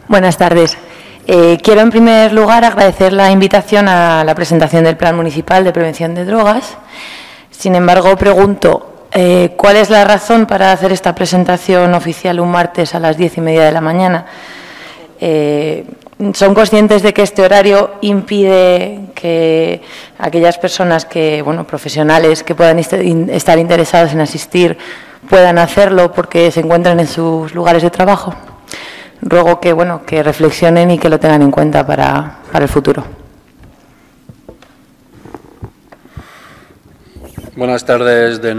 Buenas tardes. Quiero, en primer lugar, agradecer la invitación a la presentación del Plan Municipal de Prevención de Drogas. Sin embargo, pregunto, ¿cuál es la razón para hacer esta presentación oficial un martes a las 10:30 de la mañana? ¿Son conscientes de que este horario impide que aquellas personas profesionales que puedan estar interesados en asistir puedan hacerlo porque se encuentran en sus lugares de trabajo? Ruego que reflexionen y que lo tengan en cuenta para el futuro. Buenas tardes de nuevo.